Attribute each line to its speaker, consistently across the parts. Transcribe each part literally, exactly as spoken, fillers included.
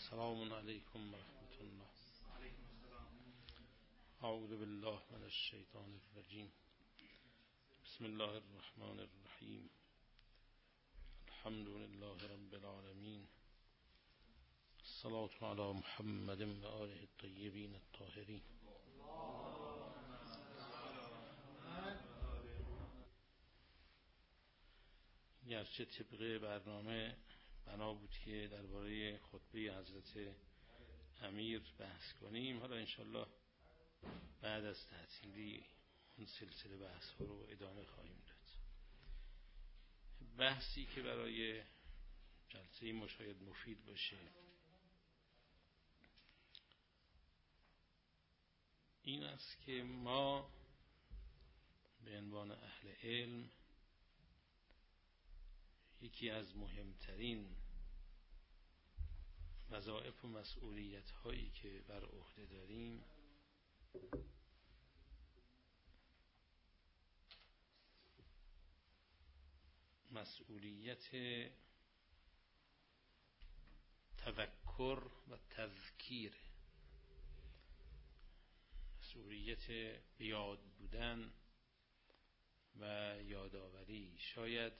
Speaker 1: السلام علیکم و رحمت الله. اعوذ بالله من الشیطان الرجیم. بسم الله الرحمن الرحیم. الحمد لله رب العالمین. الصلاة علی محمد و آله الطیبین الطاهرین. گرچه طبق برنامه بنا بود که درباره خطبه حضرت امیر بحث کنیم، حالا انشالله بعد از تعطیلی اون سلسله بحث ها رو ادامه خواهیم داد. بحثی که برای جلسه ما شاید مفید باشه این است که ما به عنوان اهل علم یکی از مهمترین وظایف و مسئولیت هایی که بر عهده داریم مسئولیت تذکر و تذکیر، مسئولیت بیاد بودن و یادآوری. شاید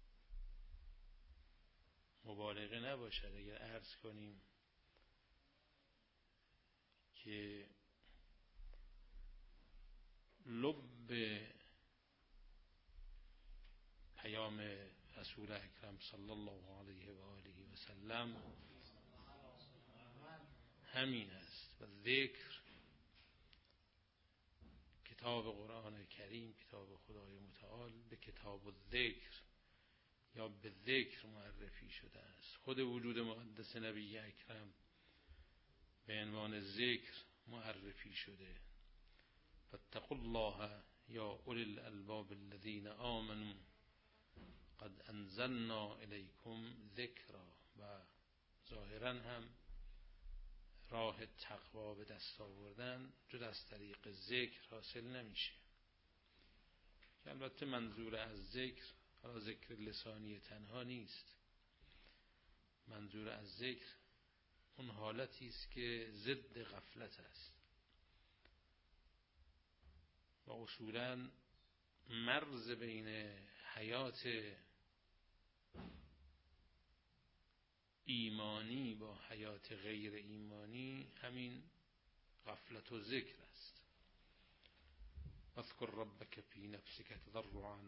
Speaker 1: مبالغه نباشد اگر عرض کنیم که لب پیام رسول اکرم صلی الله علیه و آله و سلم همین است و ذکر، کتاب قرآن کریم، کتاب خدای متعال به کتاب الذکر یا به ذکر معرفی شده است. خود وجود مقدس نبی اکرم به عنوان ذکر معرفی شده. فاتقوا الله یا اولی الالباب الذین آمنوا قد انزلنا الیکم ذکرا. و ظاهرا هم راه تقوا به دست آوردن جز از طریق ذکر حاصل نمیشه، که البته منظور از ذکر حالا ذکر لسانی تنها نیست. منظور از ذکر اون حالتی است که ضد غفلت است و اصولاً مرز بین حیات ایمانی با حیات غیر ایمانی همین غفلت و ذکر است. اذکر ربک فی نفسک تضرعا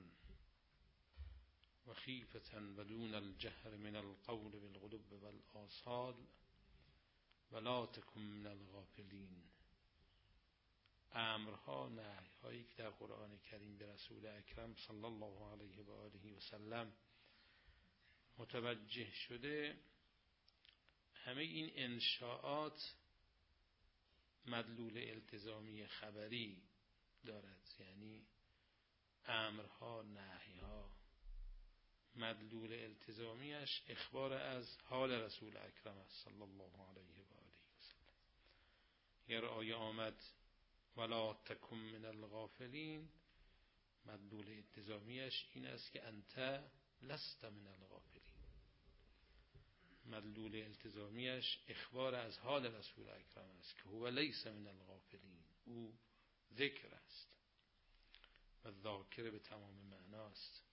Speaker 1: و خیفة و دون الجهر من القول بالغدو والآصال ولا تکن من الغافلین. امرها نهی‌هایی که در قرآن کریم به رسول اکرم صلی الله علیه و آله و سلم متوجه شده، همه این انشاءات مدلول التزامی خبری دارد. یعنی امرها نهی‌ها مدلول التزامیش اخبار از حال رسول اکرم است صلی الله علیه و آله و سلم. اگر آیه آمد ولا تکن من الغافلین، مدلول التزامیش این است که انت لست من الغافلین. مدلول التزامیش اخبار از حال رسول اکرم است که هو لیس من الغافلین، او ذکر است و ذاکر به تمام معناست.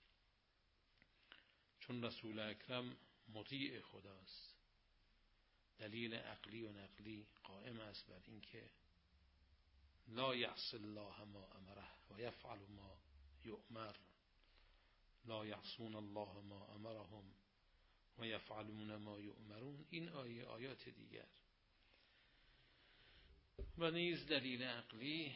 Speaker 1: چون رسول اکرم مطیع خداست، دلیل عقلی و نقلی قائم است بر این که لا یعصی الله ما امره و یفعل ما یؤمر. لا یعصون الله ما امرهم و یفعلون ما یؤمرون. این آیه آیات دیگر و نیز دلیل عقلی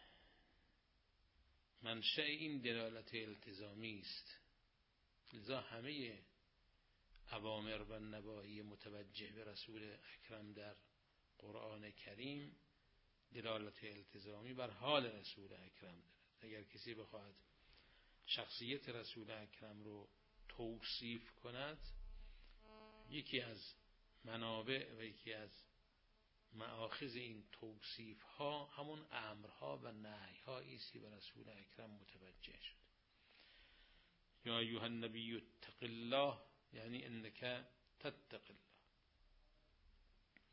Speaker 1: منشأ این دلالت التزامی است. لذا همه اوامر و نواهی متوجه به رسول اکرم در قرآن کریم دلالت التزامی بر حال رسول اکرم دارد. اگر کسی بخواهد شخصیت رسول اکرم رو توصیف کند، یکی از منابع و یکی از مآخذ این توصیف ها همون امرها و نهی‌هایی است که به رسول اکرم متوجه شد. یا ایها النبی اتق الله، یعنی انک تتق الله.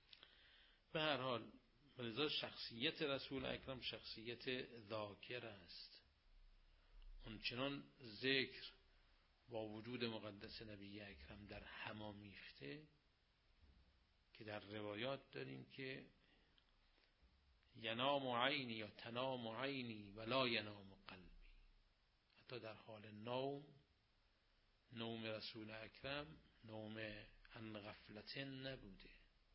Speaker 1: به هر حال لذا شخصیت رسول اکرم شخصیت ذاکر است. اونچنان ذکر با وجود مقدس نبی اکرم در هم آمیخته که در روایات داریم که ینام عینی یا تنام عینی ولا ینام قلبی، حتی در حال نوم نوم رسول اکرم نوم عن غفلت نبوده.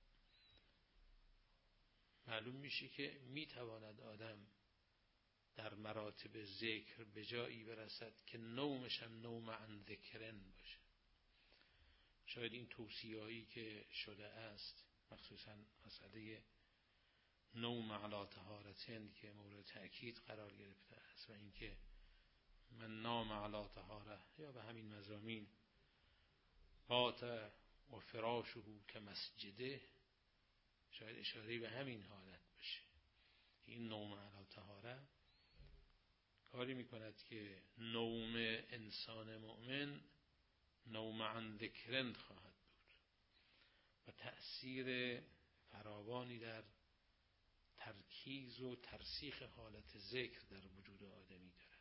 Speaker 1: معلوم میشه که میتواند آدم در مراتب ذکر به جایی برسد که نومش هم نوم عن ذکرن باشه. شاید این توصیه‌ای که شده است مخصوصا مسئله نوم علی طهارتن که مورد تأکید قرار گرفته است و اینکه من نام علی طهاره یا به همین مضامین بات و فراشه که مسجده، شاید اشاره به همین حالت باشه. این نوم علی طهاره کاری میکند که نوم انسان مؤمن نوم عن ذکرن خواهد بود و تأثیر فراوانی در ترکیز و ترسیخ حالت ذکر در وجود آدمی دارد.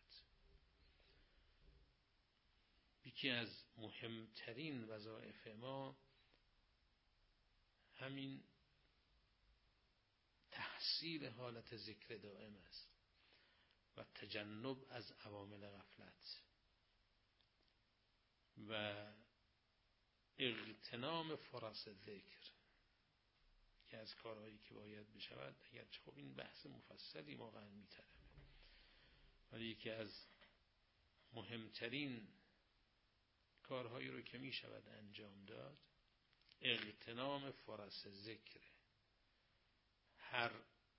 Speaker 1: یکی از مهمترین وظایف ما همین تحصیل حالت ذکر دائم است و تجنب از عوامل غفلت و اغتنام فرص ذکر که از کارهایی که باید بشود، اگرچه خب این بحث مفصلی واقعا میطلبه، ولی یکی از مهمترین کارهایی رو که میشود انجام داد اغتنام فرص ذکر. هر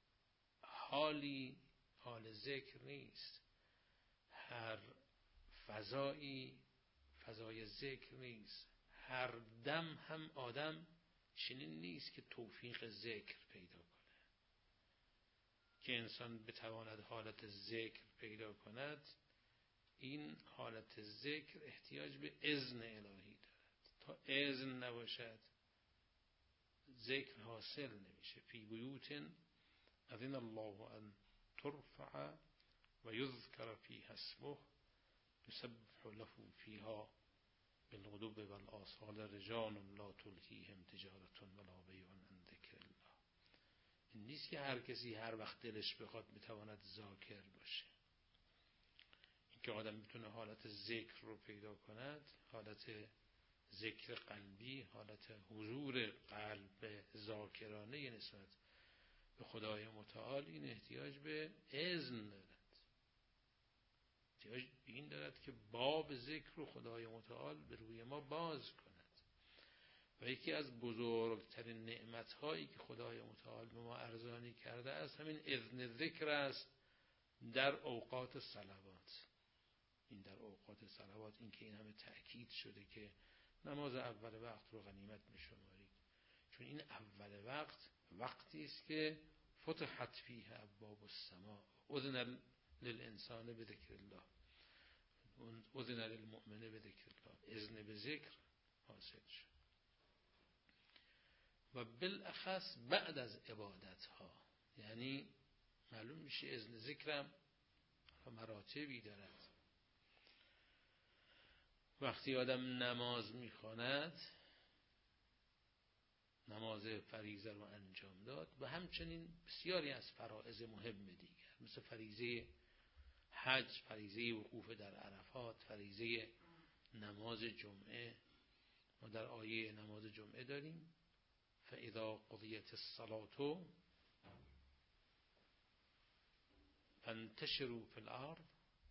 Speaker 1: حالی حال ذکر نیست، هر فضایی فضای ذکر نیست، هر دم هم آدم چنین نیست که توفیق ذکر پیدا کنه. که انسان بتواند حالت ذکر پیدا کند، این حالت ذکر احتیاج به اذن الهی دارد. تا اذن نباشد ذکر حاصل نمیشه. فی بیوت اذن الله ان ترفع و یذکر فیها اسمه یسبح له فیها بالغدو والآصال رجال لا تلهیهم تجارة ولا بیع عن ذکر الله. این نیست که هر کسی هر وقت دلش بخواد بتواند ذاکر باشه. این که آدم میتونه حالت ذکر رو پیدا کند، حالت ذکر قلبی، حالت حضور قلب ذاکرانه نسبت به خدای متعال، این احتیاج به اذن دارد. احتیاج به این دارد که باب ذکر رو خدای متعال به روی ما باز کند. و یکی از بزرگترین نعمت‌هایی که خدای متعال به ما ارزانی کرده است همین اذن ذکر است در اوقات صلوات. این در اوقات صلوات، این که این همه تأکید شده که نماز اول وقت رو غنیمت می‌شمارید، چون این اول وقت وقتی است که فتحت فیه ابواب السماء، اذن للانسان بذکر الله، اذن للمؤمن بذکر الله، اذن به ذکر حاصل شد. و بالاخص بعد از عبادت ها، یعنی معلوم میشه اذن ذکرم مراتبی دارد. وقتی آدم نماز میخواند، نماز فریضه رو انجام داد و همچنین بسیاری از فرائض مهم دیگر مثل فریضه حج، فریضه وقوف در عرفات، فریضه نماز جمعه. ما در آیه نماز جمعه داریم فاذا قضیت الصلاة فانتشروا فی الارض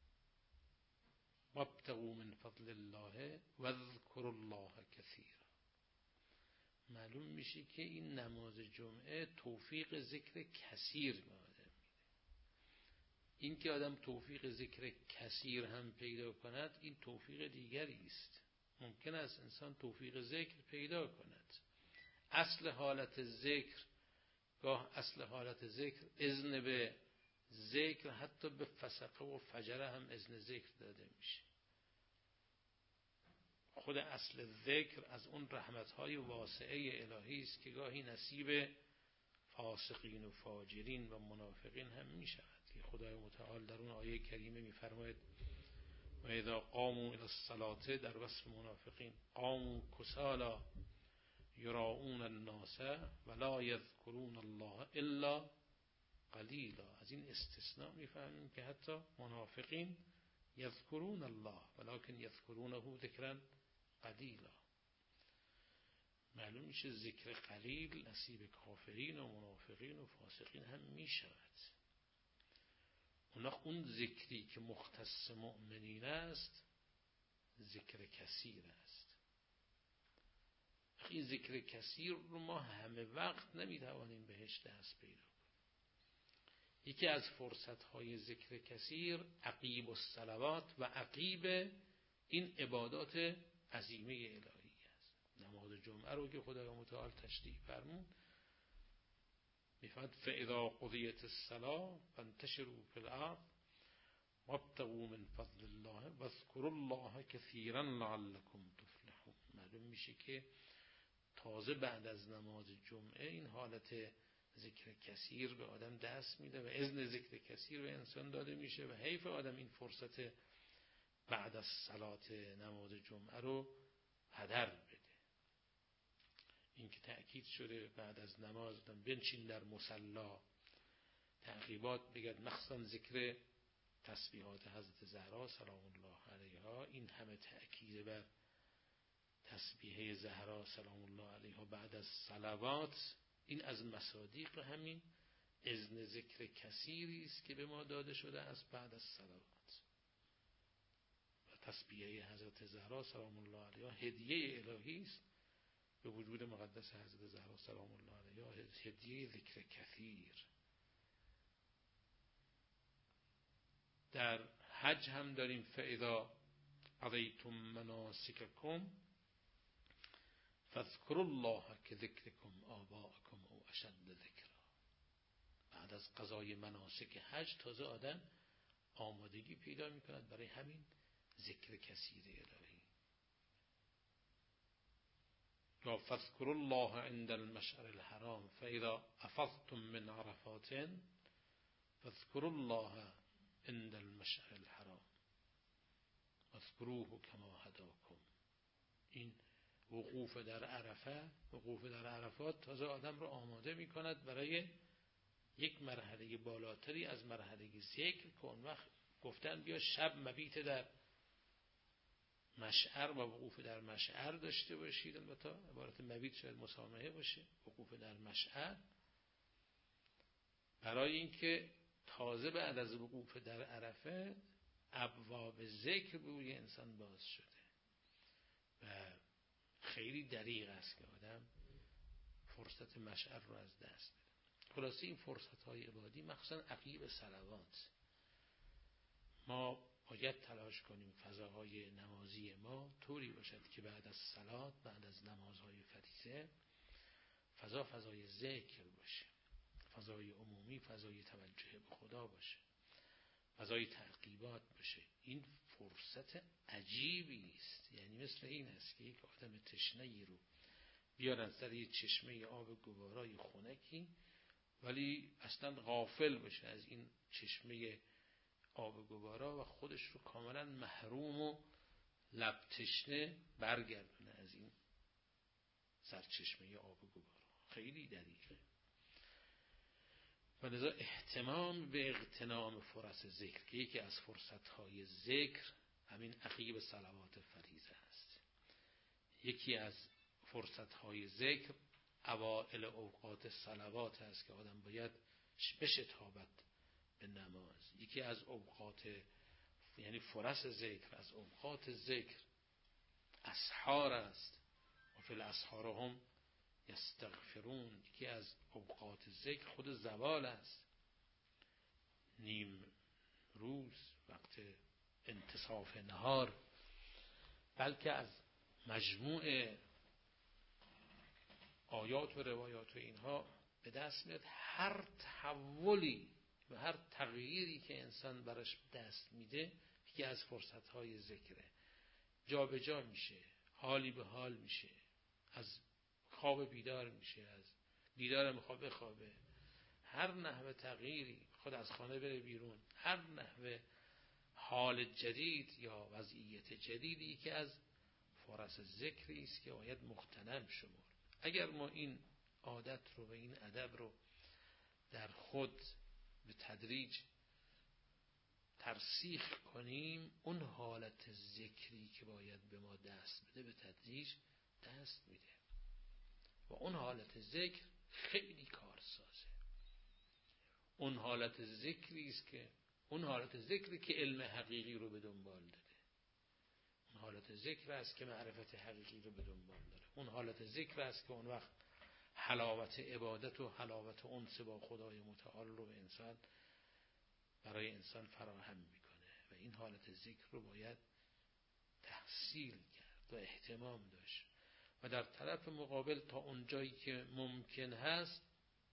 Speaker 1: وابتغوا من فضل الله واذكروا الله كثيرا. معلوم میشه که این نماز جمعه توفیق ذکر کثیر به آدم میده. این که آدم توفیق ذکر کثیر هم پیدا کند، این توفیق دیگری است. ممکن است انسان توفیق ذکر پیدا کند. اصل حالت ذکر، گاه اصل حالت ذکر اذن به ذکر، حتی به فسقه و فجره هم اذن ذکر داده میشه. خود اصل ذکر از اون رحمتهای واسعه الهی است که گاهی نصیب فاسقین و فاجرین و منافقین هم می شود که خدای متعال در اون آیه کریمه می فرماید و اذا قاموا الی الصلاة، در وصف منافقین، قاموا کسالا یراؤون الناس ولا یذکرون الله الا قلیلا. از این استثناء می فهمیم که حتی منافقین یذکرون الله ولکن یذکرونه ذکرا قلیلا. معلوم میشه ذکر قلیل نصیب کافرین و منافقین و فاسقین هم می شود. اون ذکری که مختص مؤمنین است ذکر کثیر است. این ذکر کثیر رو ما همه وقت نمیتوانیم بهش دست پیدا کنیم. یکی از فرصتهای ذکر کثیر عقیب الصلوات و عقیب این عبادات عظیمه الهی است. نماز جمعه رو که خدای متعال تشریح فرمود میفرماید فاذا قضیت الصلاة فانتشروا فی الارض وابتغوا من فضل الله واذکروا الله کثیرا لعلکم تفلحون. معلوم میشه که تازه بعد از نماز جمعه این حالت ذکر کثیر به آدم دست میده و اذن ذکر کثیر به انسان داده میشه و حیف آدم این فرصت بعد از صلات نماز جمعه رو هدر بده. این که تأکید شده بعد از نماز بنشین در مصلا، تعقیبات بگد مخصوصا ذکر تسبیحات حضرت زهرا سلام الله علیها، این همه تأکید بر تسبیحه زهرا سلام الله علیها بعد از صلوات، این از مصادیق همین اذن ذکر کثیری است که به ما داده شده از بعد از صلوات. و تسبیحه حضرت زهرا سلام الله علیها هدیه الهی است به وجود مقدس حضرت زهرا سلام الله علیها، هدیه ذکر کثیر. در حج هم داریم فاذا قضیتم مناسککم فاذکروا الله کذکرکم آباءکم او اشد ذکرا. بعد از قضای مناسک حج تازه آدم آمادگی پیدا می کند برای همین ذکر کثیر الهی. یا فاذکروا الله عند المشعر الحرام فاذا افضتم من عرفات فاذکروا الله عند المشعر الحرام واذکروه کما هداکم. این وقوف در عرفه، وقوف در عرفات تازه آدم رو آماده می کند برای یک مرحله بالاتری از مرحله ذکر که اون وقت گفتن بیا شب مبیت در مشعر و وقوف در مشعر داشته باشید. البته عبارت مبیت شاید مسامحه باشه، وقوف در مشعر، برای اینکه تازه بعد از وقوف در عرفه ابواب ذکر به روی انسان باز شده و خیلی دریغ است که آدم فرصت مشعر رو از دست بده. خلاصه این فرصت های عبادی مخصوصا عقیب صلوات ما باید تلاش کنیم فضاهای نمازی ما طوری باشد که بعد از صلات، بعد از نمازهای فریضه، فضا فضای ذکر باشه، فضای عمومی فضای توجه به خدا باشه، فضای تعقیبات باشه. این فرصت عجیبی است. یعنی مثل این است که یک آدم تشنه‌ای رو بیارن سر یک چشمه آب گوارای خنکی ولی اصلا غافل باشه از این چشمه آب گوارا و خودش رو کاملا محروم و لب تشنه برگردونه از این سرچشمه آب گوارا. خیلی دریغه. و لذا اهتمام به اغتنام فرص ذکر که یکی از فرصتهای ذکر همین عقیب صلوات فریضه است. یکی از فرصتهای ذکر اوائل اوقات صلوات است که آدم باید بشتابد به نماز. یکی از اوقات یعنی فرص ذکر از اوقات ذکر اسحار است و فی الاسحار هم یستغفرون. یکی از اوقات ذکر خود زوال است، نیم روز وقت انتصاف نهار، بلکه از مجموع آیات و روایات و اینها به دست میاد هر تحولی و هر تغییری که انسان براش دست میده یکی از فرصتهای ذکره. جا به جا میشه، حالی به حال میشه، از خواب بیدار میشه، از دیدار میخواد بخوابه، هر نحوه تغییری خود از خانه بره بیرون، هر نحوه حال جدید یا وضعیت جدیدی که از فرص ذکری است که باید مغتنم شمرد. اگر ما این عادت رو و این ادب رو در خود به تدریج ترسیخ کنیم، اون حالت ذکری که باید به ما دست بده به تدریج دست میده و اون حالت ذکر خیلی کارسازه. اون حالت ذکری است که اون حالت ذکری که علم حقیقی رو به دنبال داره، اون حالت ذکر است که معرفت حقیقی رو به دنبال داره، اون حالت ذکر است که اون وقت حلاوت عبادت و حلاوت انس با خدای متعال رو به انسان برای انسان فراهم میکنه و این حالت ذکر رو باید تحصیل کرد و اهتمام داشت و در طرف مقابل تا اونجایی که ممکن هست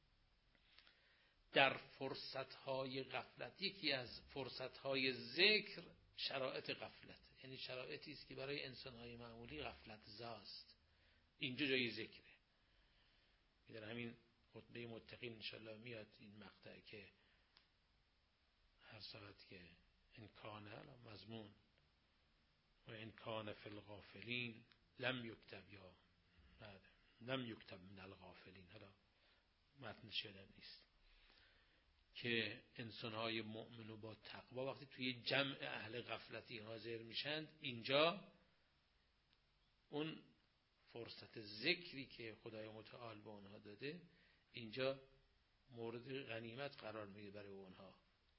Speaker 1: در فرصتهای غفلت، یکی از فرصتهای ذکر شرایط غفلت، یعنی شرایطی است که برای انسانهای معمولی غفلت زاست، اینجا جای ذکره. در همین خطبه متقین انشاءالله میاد این مقطع که هر ساعت که ان کان مضمون و ان کان فی الغافلین لم یکتب یا لم یکتب من الغافلین، حالا متنش یادم نیست، که انسانهای مؤمن و با تقوا وقتی توی جمع اهل غفلتی حاضر میشند، اینجا اون فرصت ذکری که خدای متعال به اونها داده اینجا مورد غنیمت قرار میگیره برای اونها.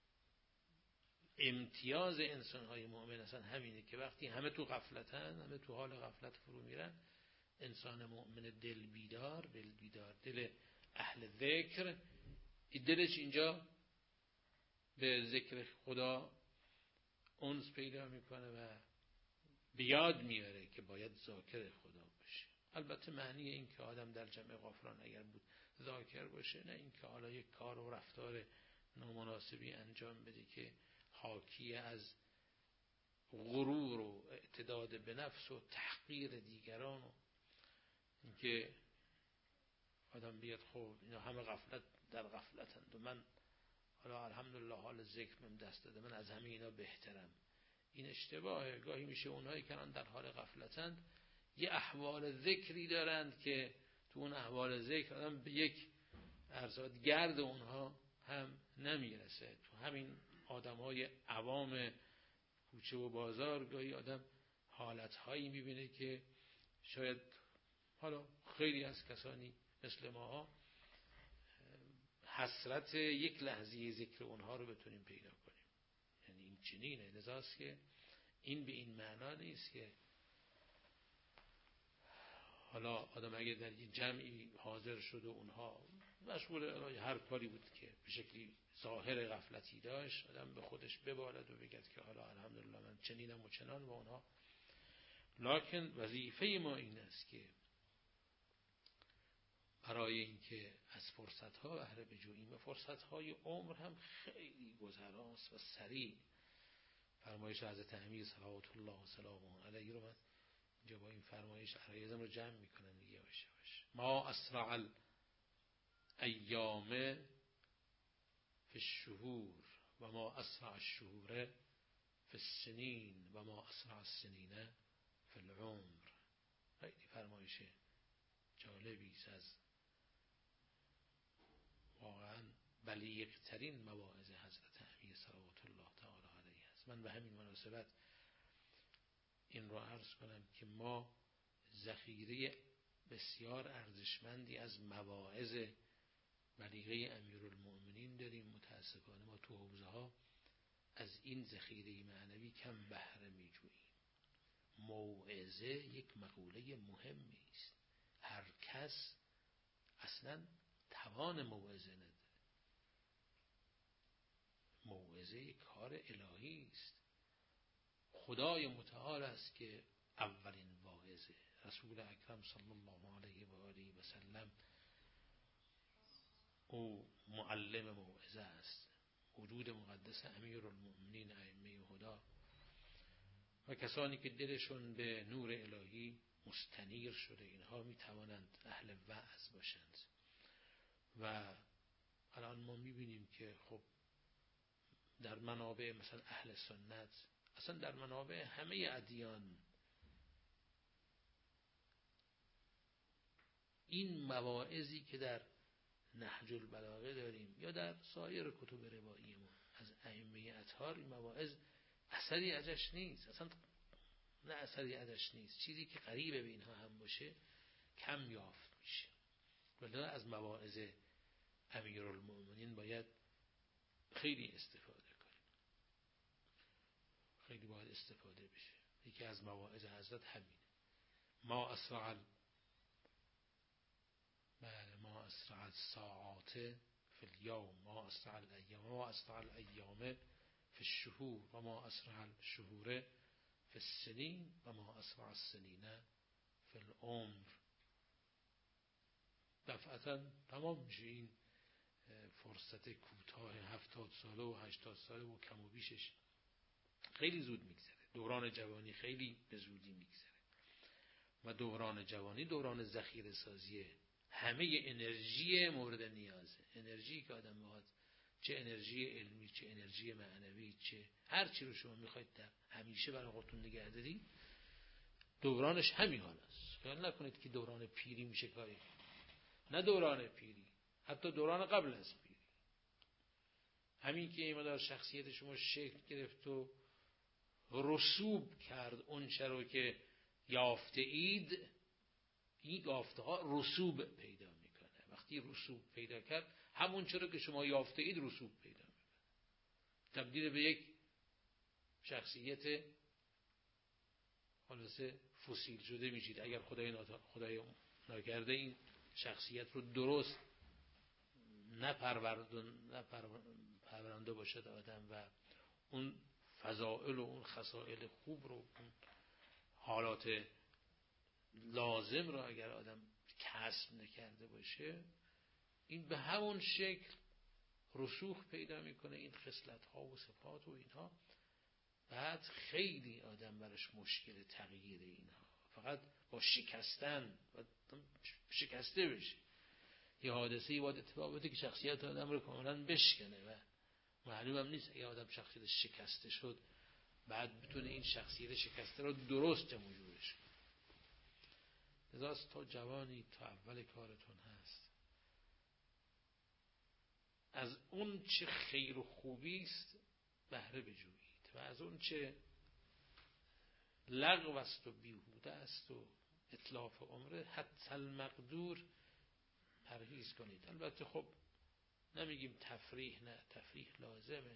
Speaker 1: امتیاز انسانهای مؤمن اصلا همینه که وقتی همه تو غفلتن، همه تو حال غفلت فرو میرن، انسان مؤمن دل بیدار، دل بیدار دل اهل ذکر، دلش اینجا به ذکر خدا انس پیدا میکنه و بیاد میاره که باید ذاکر خدا باشه. البته معنی این که آدم در جمع غافلان اگر بود ذاکر باشه، نه این که حالا یک کار و رفتار نامناسبی انجام بده که حاکی از غرور و اعتداد به نفس و تحقیر دیگران و اینکه آدم بیاد خب اینا همه غفلت در غفلتند و من حالا الحمدلله حال ذکر من دست داده، من از همه اینا بهترم. این اشتباهه. گاهی میشه اونهایی که در حال غفلتند یه احوال ذکری دارند که تو اون احوال ذکر آدم به یک ارزاد گرد اونها هم نمیرسه. تو همین آدمهای عوام کوچه و بازار گاهی آدم حالتهایی میبینه که شاید حالا خیلی از کسانی مثل ما حسرت یک لحظه ذکر اونها رو بتونیم پیدا کنیم. یعنی این چنینه. لذاست که این به این معنا نیست که حالا آدم اگه در یک جمعی حاضر شد و اونها مشغول هر کاری بود که به شکلی ظاهر غفلتی داشت، آدم به خودش ببالد و بگد که حالا الحمدلله من چنینم و چنان با اونها. لکن وظیفه ما این است که برای اینکه از فرصت‌ها بهره بجوییم و فرصت‌های عمر هم خیلی گذراست و سریع. فرمایش حضرت امیر صلوات الله و سلامه علیه رو من اینجا با این فرمایش عرایزم رو جمع میکنن دیگه یواش یواش. ما اسرع الایام فی الشهور و ما اسرع الشهور فی السنین و ما اسرع السنین فی العمر. خیلی فرمایش جالبی از واقعا بلیغ ترین مواعظ حضرت امیر صلوات الله تعالی علیه است. من به همین مناسبت این را عرض کنم که ما ذخیره بسیار ارزشمندی از مواعظ بلیغه امیرالمؤمنین داریم. متاسفانه ما تو حوزه ها از این ذخیره معنوی کم بهره می جوییم. موعظه یک مقوله مهمی است. هر کس اصلا توان موعظه نداره. موعظه یک کار الهی است. خدای متعال است که اولین واعظه. رسول اکرم صلی الله علیه و آله و سلم او معلم موعظه است. وجود مقدس امیرالمؤمنین ائمه هدا و کسانی که دلشون به نور الهی مستنیر شده، اینها می توانند اهل وعظ باشند. و الان ما میبینیم که خب در منابع مثلا اهل سنت، اصلا در منابع همه ادیان، این مواعظی که در نهج البلاغه داریم یا در سایر کتب روایی ما از ائمه اطهار، این مواعظ اثری ازش نیست، اصلا نه اثری ازش نیست. چیزی که قریب به اینها هم باشه کم یافت میشه. ولی از مواعظ امیرالمؤمنین باید خیلی استفاده کنیم، خیلی باید استفاده بشه. یکی از مواعظ حضرت همینه: ما اسرع بله ما اسرع الساعات فی الیوم، ما اسرع الایام، ما اسرع الایام فی الشهور، و ما اسرع الشهور فی السنین، و ما اسرع السنین فی العمر. دفعتا تمام میشه این فرصت کوتاه هفتاد ساله و هشتاد ساله و کم و بیشش خیلی زود میگذره. دوران جوانی خیلی به زودی میگذره و دوران جوانی دوران ذخیره سازیه همه انرژی مورد نیازه. انرژی که آدم میخواد، چه انرژی علمی، چه انرژی معنوی، چه هر چی رو شما میخواید در همیشه برای خودتون نگه دارید، دورانش همین حال است. خیال نکنید که دوران پیری میشه کاری، نه دوران پیری، حتی دوران قبل از پیری، همین که این مدار شخصیت شما شکل گرفت و رسوب کرد اون چه رو که یافته اید، این یافته ها رسوب پیدا میکنه. وقتی رسوب پیدا کرد، همون چه رو که شما یافته اید رسوب پیدا میکنه، تبدیل به یک شخصیت خلاصه فسیل شده میشید. اگر خدای خدای ناکرده این شخصیت رو درست نپرورنده باشد آدم و اون فضائل و اون خصائل خوب رو، اون حالات لازم رو اگر آدم کسب نکرده باشه، این به همون شکل رسوخ پیدا میکنه، این خصلت ها و صفات و اینها. بعد خیلی آدم براش مشکل تغییر اینها، فقط با شکستن و شکسته بشه. یه حادثه‌ای باید اتفاق بیفته که شخصیت آدم رو کاملا بشکنه و معلوم هم نیست اگه آدم شخصیت شکسته شد بعد بتونه این شخصیت شکسته رو درست جمع جورش کنه. لذاست تا جوانی، تا اول کارتون هست، از اون چه خیر و خوبی است بهره بجویید و از اون چه لغو است و بیهوده است و اتلاف عمره حتی المقدور پرهیز کنید. البته خب نمیگیم تفریح، نه، تفریح لازمه.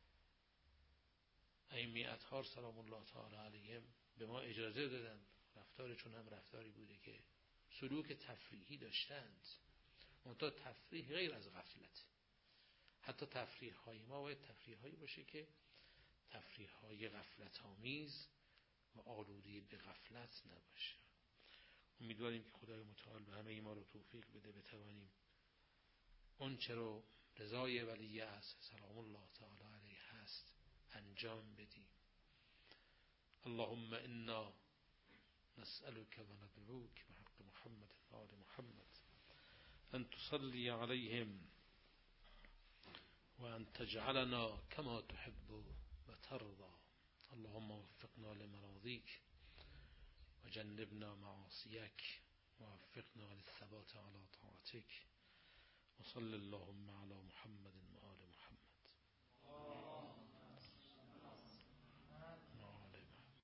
Speaker 1: ائمه اطهار سلام الله تعالی علیهم به ما اجازه دادن، رفتارشون هم رفتاری بوده که سلوک تفریحی داشتند. منتها تفریح غیر از غفلت. حتی تفریح های ما باید تفریح هایی باشه که تفریح های غفلت آمیز و آلوده به غفلت نباشه. امیدواریم که خدای متعال به همه ما رو توفیق بده بتوانیم اون چرا رضای ولی عصر سلام الله تعالی علیه هست انجام بدیم. اللهم انا نسألك و ندعوك بحق محمد و آل محمد ان تصلي عليهم و ان تجعلنا كما تحب و ترضى. اللهم وفقنا لمراضيك وجنبنا معاصيك ووفقنا للثبات على طاعتك وصل اللهم على